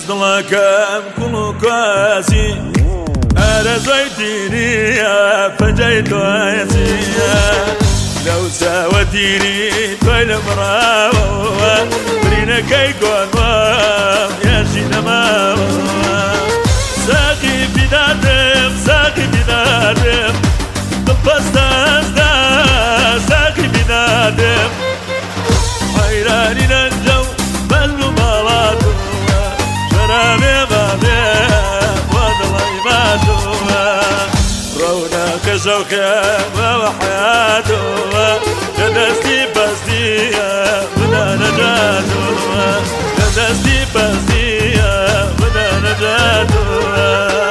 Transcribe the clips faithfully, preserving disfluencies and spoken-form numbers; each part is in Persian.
دڵەکەم کوڵ و کوازی ئارەزوی تیریە پەنجەی تۆزیە لەو چاوە تیری تۆی لە بڕاوەوە برینەکەی گۆنوام یاشی نەماوە ساقی بیدادم ساقی بیدادم دڵپەستەسدا ساقی بیدادم حەیرانی نەنجە و بەزم و باڵاتوە شەرابێ بابێ وا دڵی باتوە ڕەونەقە شەوقەمەوە حەیاتوە لە دەستی بەستیە بدا نەجاتوە لە دەستی بەستیە بدا نەجاتوە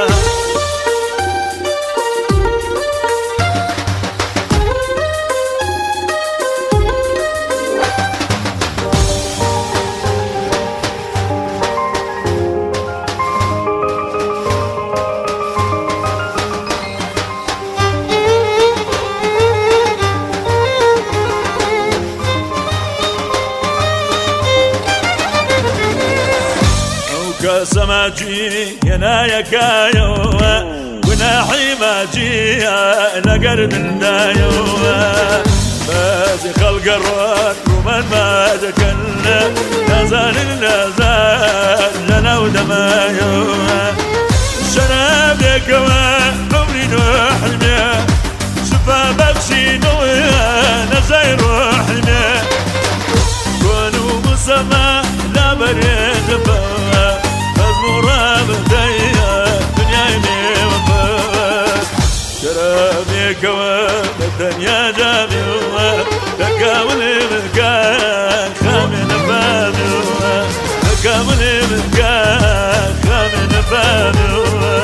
سەماجی هێنایەکایەوە گوناحی ماجیە لەگەر مندایەوە بەزی خەڵکە ڕۆن ڕوومەن مادەکەن نەزانن نەزان لەناو دەمایەوە شەرابێکەوە بەوری نۆحلمێ شفا بەخشینەوە نەزای ڕۆحلمێ کۆن و مسەما لابەرێدەبە دنیای نێوەبەر شەرابێکەوە بە تەنیا جامیوە دەکاولێ منکان خامێ نەفامێوە دەکاولێ منکان خامێ نەفامێوە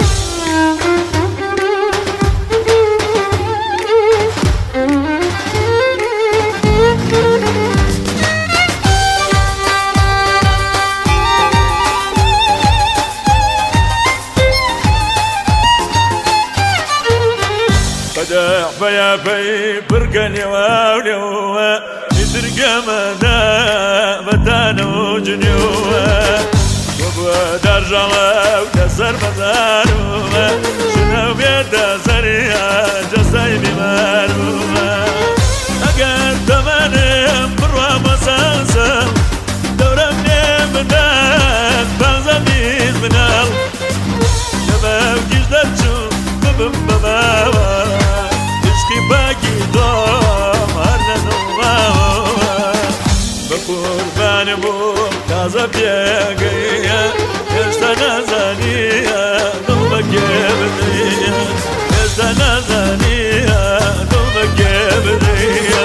بەیاپەی پڕکە نێواولێوە میترگەمەدا بەتانە و جنێوە بۆ بووە دارژەڵە و دەسەر بەزارەوە ژنە و بێتە سەریا جەستای بیمارەوە ئەگەر تەمەنم بڕوا بەسەسم دەورەم نێ منەت بازە بیست مناڵ لە بەوکیش دەرچوو ببم بەماوە باقی دۆم هەر نەنوڵاوە بە قوربانە بووم تازە پێگەیە هێشتا نازانیە دڵ بەکێ بدەیە هێشتا نازانیە دڵ بەکێ بدەیە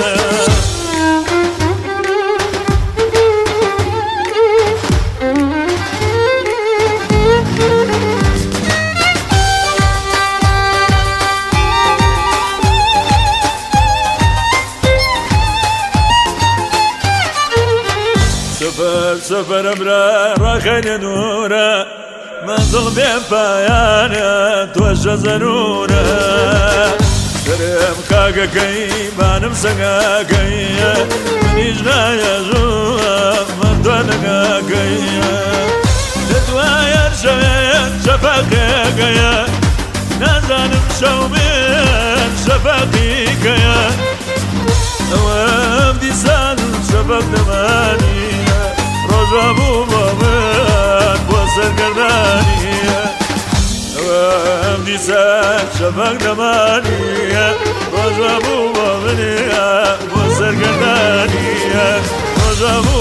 سفر سفر برا ڕاخەنێ نورە مەنزڵ بێ پایانە تۆشە زەنورە سرم کاگەکەی بانم سەنگاکەیە منیش نایەژووە مەندوە نەگاکەیە لە دوایەر شەوێن شەفەقێکەیە نازانم شەو بێن شەفەقیکەیە ئەوەم دیسان شەفەق دەمانیە ڕۆژە بوو بۆ من بۆ سەرگەردانیە ئەوەم دیسان شەفەق دەمانیە ڕۆژە بوو بۆ منە بۆ سەرگەردانیە ڕۆژە بوو